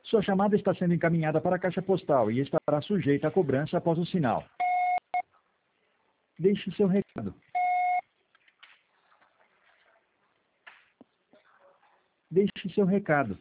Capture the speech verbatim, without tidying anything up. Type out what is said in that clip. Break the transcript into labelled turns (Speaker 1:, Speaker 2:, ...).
Speaker 1: Sua chamada está sendo encaminhada para a caixa postal e estará sujeita a cobrança após o sinal. Deixe seu recado. Deixe seu recado.